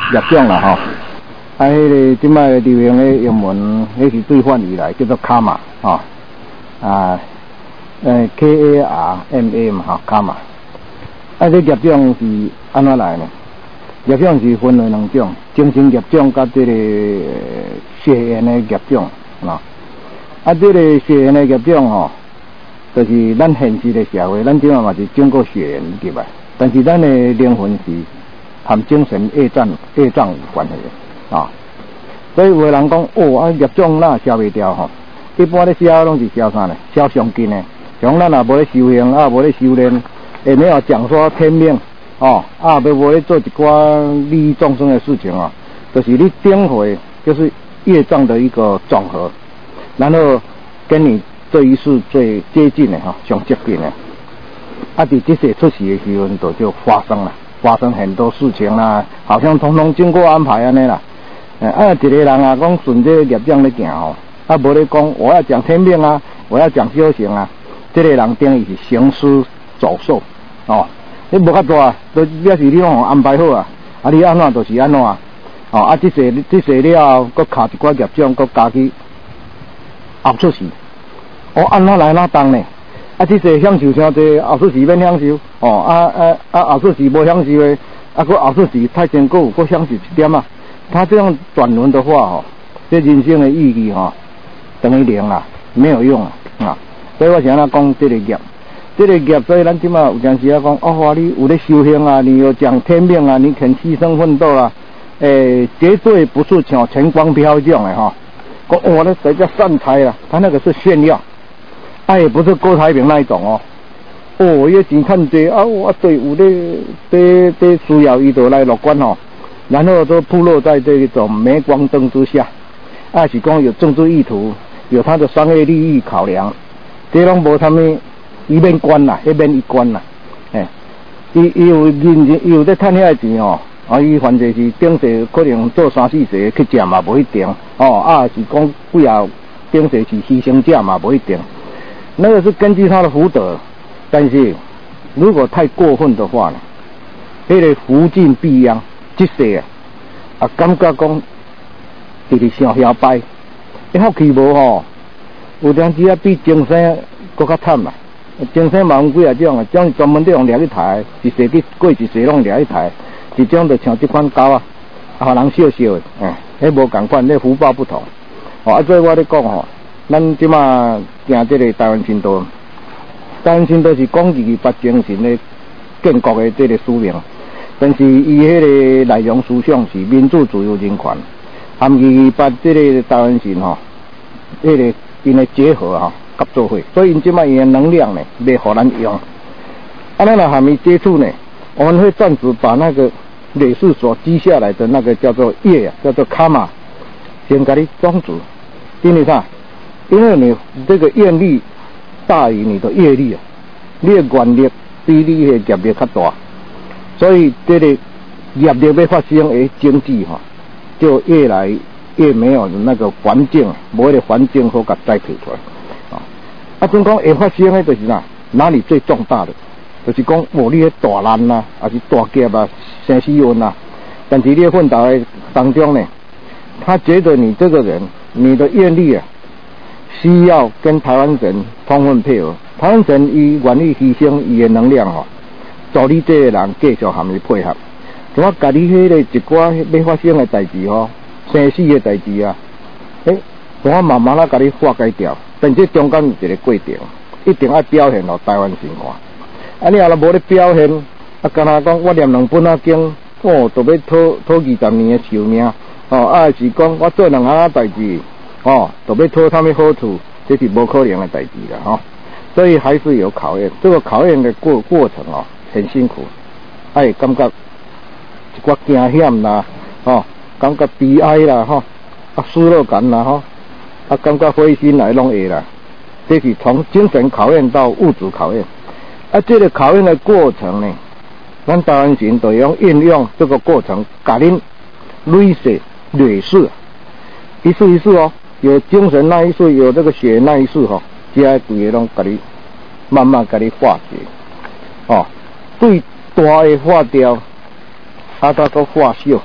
业种啦吼。迄个即摆流行的英文，迄是对翻译来叫做卡玛吼。KARMA 嘛吼，卡玛。这业种是安怎来呢？业种是分为两种，精神业种甲这个血缘的业种喏。这个血缘的业种吼，就是咱现实的社会，咱即嘛是经过血缘入来，但是咱的灵魂是和精神业障有关系的啊。所以有的人讲业种哪消袂掉吼？一般咧消拢是消啥呢？消上紧的，像咱也无咧修行无咧修炼，也没有讲说天命无咧做一寡利益众生的事情就是你点回就是业障的一个总和，然后跟你这一世最接近的上接近的，在这些出世的时候就发生很多事情啦，好像统统经过安排安尼啦。一个人讲顺这业障咧行无咧讲我要讲天命我要讲修行这个人等于是行尸走兽你无较大，都要是你拢安排好你安怎就是安怎这些了，搁卡一寡业障，搁加去后出世安怎来哪当呢？这些享受啥济，后出世免享受后出世无享受的，搁后出世太辛苦，搁享受一点他这样转轮的话这人生的意义等于零啦，没有用所以我想讲这个业，所以咱即马有阵时讲你有咧修行你有讲天命你肯牺牲奋斗绝对不是像钱光飘这样的讲那谁叫善财他那个是炫耀，也不是郭台铭那一种也真看这我对有咧需要伊就来乐观然后都暴露在这种镁光灯之下，是讲有政治意图，有他的商业利益考量，这拢无啥物伊免管迄免伊管伊有在趁遐钱伊反正是顶世可能做3、4世去食嘛无一定是讲几啊顶世是牺牲者嘛无一定，那个是根据他的福德，但是如果太过分的话呢，迄个福尽必殃。这世感觉讲直直想摇摆，福气无有阵时比前生搁较惨啦。前生嘛有几啊种种专门在用掠去抬，一世去过一世拢掠去抬，一种就像这款狗互人笑笑的，迄无共款，那福报不同。所以我咧讲咱即马行这个台湾新道，台湾新道是讲28精神的建国的这个使命。但是伊迄个内容思想是民主、自由、人权，含28这个台湾神迄个因的结合合作会，所以因即摆伊的能量呢，袂互咱用。咱若含伊接触呢，我们会暂时把那个累世所积下来的那个叫做业叫做卡玛，先给你装住。因为啥？因为你这个愿力大于你的业力你的愿力比你的业力较大。所以这个业力要发生的经济就越来越没有那个环境，无那个环境好甲栽培出来总讲会发生的就是哪里最重大的，就是讲你迄大难还是大劫生死运但是你的奋斗的当中呢，他觉得你这个人，你的愿力需要跟台湾人充分配合，台湾人伊愿意牺牲伊的能量助你这个人继续和你配合，怎啊？家己迄个一寡要发生的代志生死的代志怎啊慢慢甲你化解掉？但这中间有一个过程，一定要表现到台湾神看。你若无咧表现，干那讲我念2本经，就要讨20年的寿命，是讲我做2项代志，就要讨啥物好处，这是无可能的代志啦所以还是有考验，这个考验的过程很辛苦，感觉一寡惊险啦，感觉悲哀啦，失落感啦，感觉灰心来拢会啦。这是从精神考验到物质考验，这个考验的过程呢，咱台湾人就用运用这个过程，甲恁累世，一世一世有精神那一世，有这个血那一世这些规个拢甲你慢慢甲你化解，最大的化掉，再搁化小，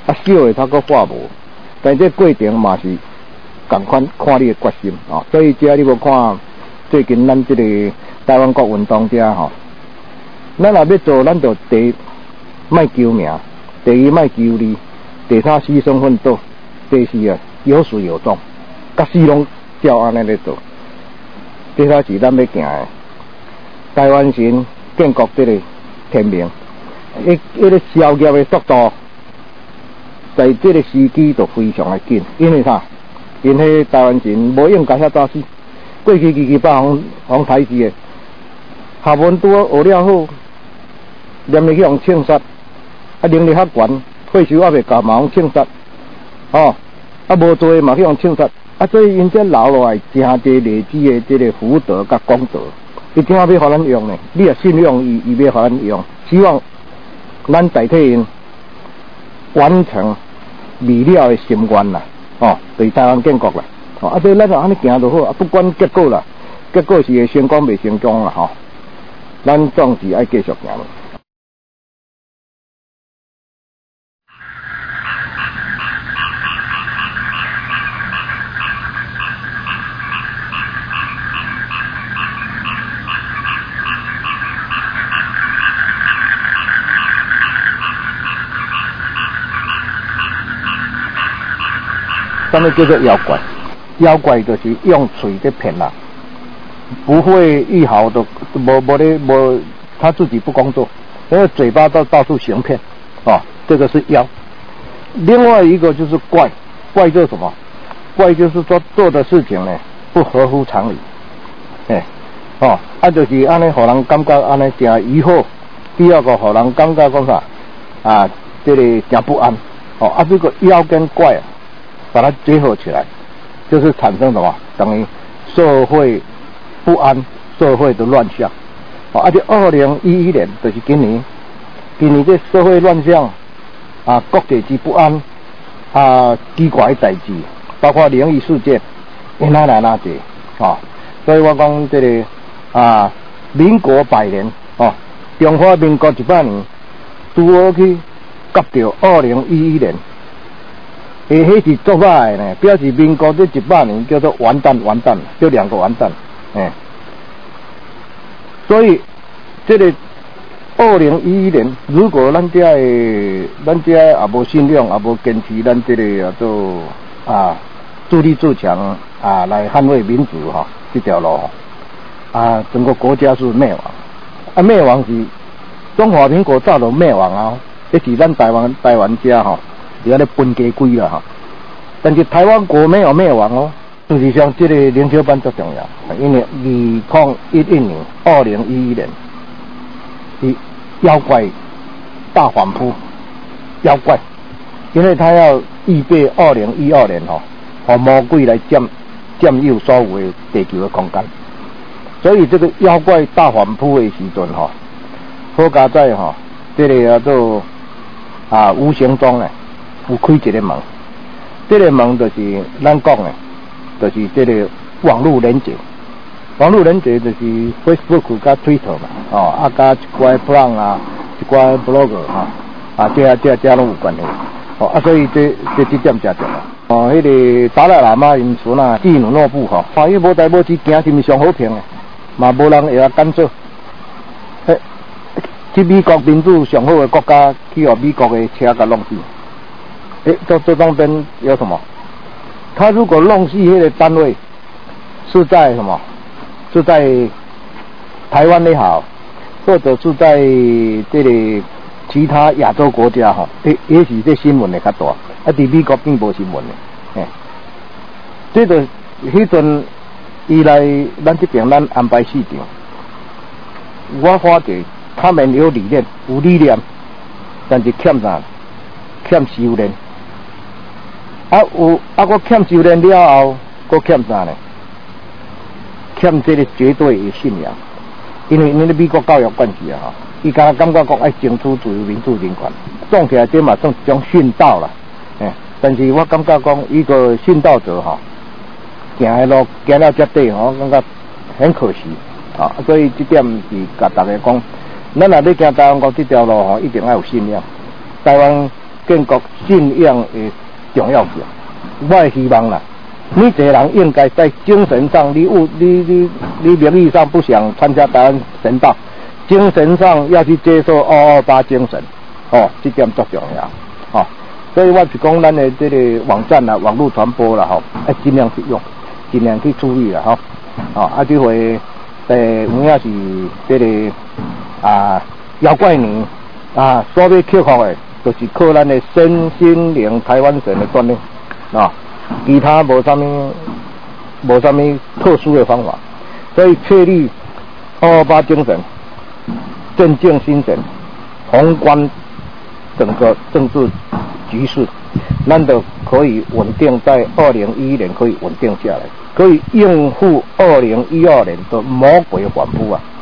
小的他搁化无，但这过程嘛是同款看你的决心哦。所以这你要看最近咱这个台湾国运动者吼，咱若要做，咱就第一莫求名，第二莫求利，第三牺牲奋斗，第四啊有始有终，甲死拢照安尼咧做。这才是咱要行的。台湾省建国这个天命，迄个消业的速度，在这个时机就非常的紧，因为啥？因迄台湾省无应该遐早死，过去七七八互台死的，学问拄好学了好，连去互枪杀，能力较悬，退休还未到嘛互枪杀，哦，无做嘛去互枪杀。所以因这留落来真侪累积的这个福德甲功德，伊怎啊要互咱用呢？你也信用伊，伊要互咱用，希望咱代替因完成未了的心愿啦，哦，对台湾建国啦，哦，所以咱就安尼行就好，不管结果啦，结果是会成功未成功啦，吼，咱总是爱继续行。什么叫做妖怪？妖怪就是用嘴在骗人，不会一毫的无，他自己不工作，因为嘴巴到处行骗，哦，这个是妖。另外一个就是怪，怪就是什么？怪就是做的事情呢不合乎常理，哦，就是安尼，互人感觉安尼真疑惑。第二个，互人感觉讲啥啊？这个真不安，哦，这个妖跟怪啊。把它结合起来，就是产生什么？等于社会不安，社会的乱象。而且2011年就是今年这社会乱象啊，国际之不安啊，奇怪的代志，包括灵异事件，哪济啊？所以我讲这个啊，民国100年哦，中华民国100年，拄好去夹到2011年。迄是作歹呢，表示民国这100年叫做完蛋，就2个完蛋，所以这个2011年，如果咱这也无信用，也无坚持咱这个做啊自立自强啊来捍卫民主哈，这条路啊，整个国家是灭亡，灭亡是中华民国早就灭亡啊，这是咱台湾家哈。在咧分家规啦哈，但是台湾国没有灭亡哦。事实上，这个领袖班最重要，因为2011年、2011年，妖怪大反扑，妖怪，因为他要预备2012年哈，和魔鬼来占有所有的地球的空间，所以这个妖怪大反扑的时阵哈，好佳在哈，这个叫做无形中呢。有开一个门，这个门就是咱讲的，就是这个网络连接。网络连接就是 Facebook 加 Twitter 嘛，哦，加一寡 blog 啊，一寡 blogger 哈，这拢有关系。哦，所以这点真重要。哦，迄个达赖喇嘛因孙啊，基努诺布哈，伊无代无志行是毋上好评的，嘛无人会敢做。去美国民主上好的国家，去互美国的车甲弄死。这中间有什么？他如果弄死那个单位是在什么？是在台湾也好，或者是在这里其他亚洲国家哈，也许这新闻会较大，在美国并无新闻的。这个迄阵以来，咱这边咱安排市场，我发觉他们有理念，但是欠啥？欠修炼。我欠修炼了后，我欠啥呢？欠这个绝对的信仰，因为美国教育关系啊，伊感觉讲爱争取自由、民主、人权，总起来这嘛算一种殉道啦。但是我感觉讲一个殉道者哈，行的路行了这底吼，感觉很可惜啊。所以这点是甲大家讲，咱若要行台湾国这条路吼，一定要有信仰。台湾建国信仰的重要性。我会希望啦，每一个人应该在精神上，你名义上不想参加台湾神道，精神上要去接受228精神，这点最重要，所以我是讲咱的这个网站啦、网络传播啦，要尽量去用，尽量去处理啦，这回有影是这个妖怪年所要克服的，就是靠咱的身心灵台湾神的锻炼，其他无啥物特殊的方法，所以确立228精神，镇静心神，宏观整个政治局势，咱就可以稳定在2011年可以稳定下来，可以应付2012年的魔鬼反扑啊！